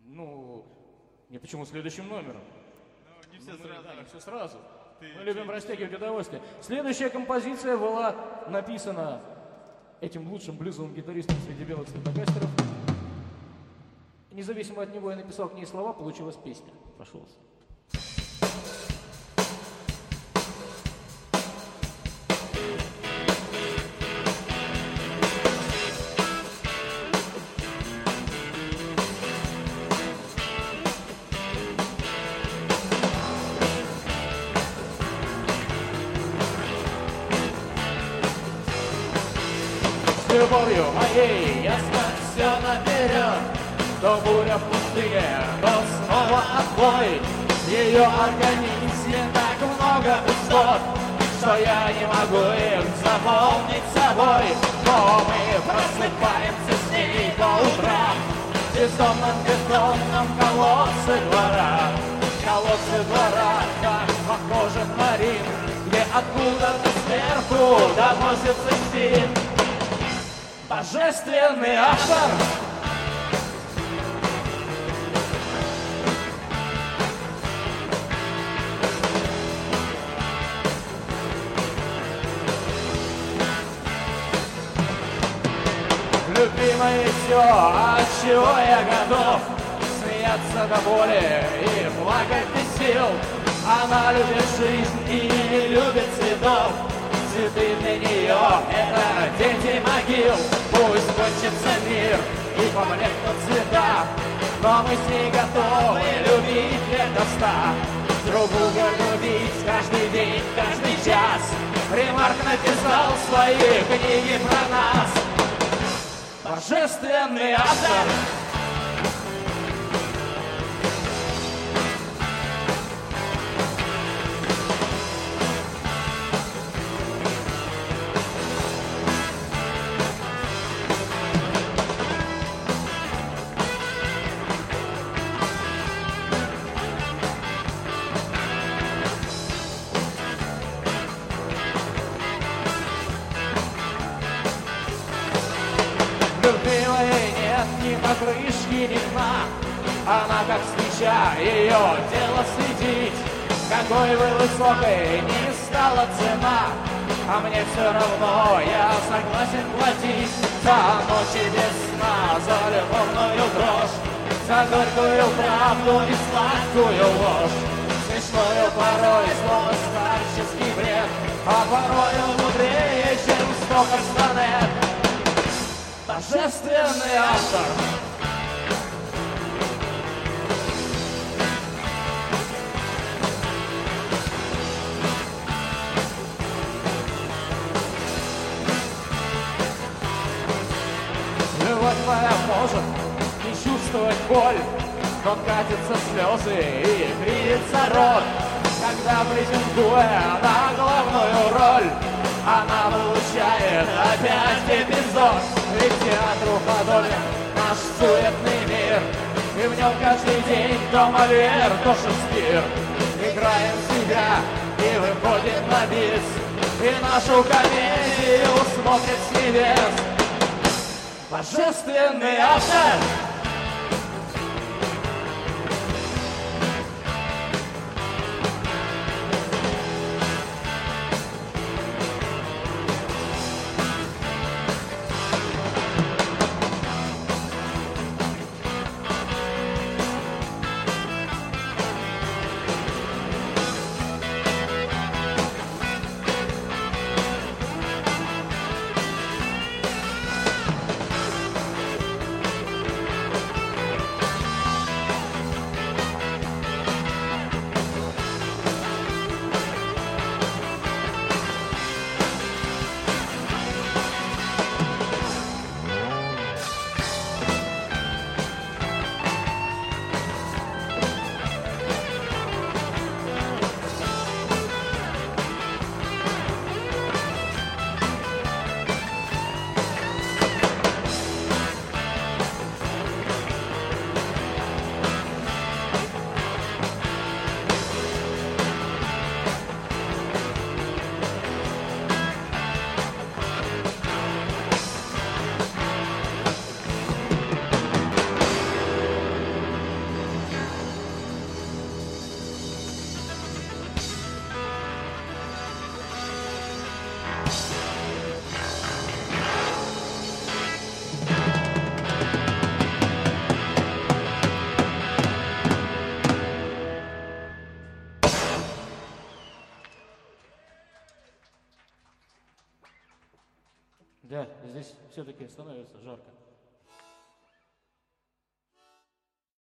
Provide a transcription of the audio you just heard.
Ну, не почему следующим номером? Ну, не все сразу. Да, не все сразу. Ты Мы любим растягивать удовольствие. Следующая композиция была написана этим лучшим блюзовым гитаристом среди белых стратокастеров. Независимо от него я написал к ней слова, получилась песня. Прошу вас. С любовью моей ясно все наперед, то буря в пустыне, то снова отбой. В ее организме так много пустот, что я не могу их заполнить собой. Но мы просыпаемся с ней по утрам в бездомном колодце двора. Колодце двора, как похоже на Рим, где откуда-то сверху доносится стиль. Божественный автор. Любимое все, от чего я готов смеяться до боли и плакать без сил. Она любит жизнь и не любит цветов. Цветы для нее — это дети могил. Пусть кончится мир и помрекнут цвета, но мы с ней готовы любить лет до 100. Друг друга любить каждый день, каждый час. Ремарк написал свои книги про нас. Божественный автор. Ни покрышки, ни дна. Она как свеча, ее дело следить. Какой бы высокой ни стала цена, а мне все равно, я согласен платить. За ночи без сна, за любовную дрожь, за горькую правду и сладкую ложь. Смешную порой, словно старческий бред, а порою мудрее, чем 100 кастанет. Божественный автор. Любовь моя может не чувствовать боль, но катятся слезы и кривится рот, когда претендуя на главную роль, она получает опять эпизод. Ведь театру подобен наш суетный мир, и в нем каждый день то Мольер, то Шекспир. Играем себя и выходит на бис, и нашу комедию смотрит с небес. Божественный автор. Да, здесь все-таки становится жарко.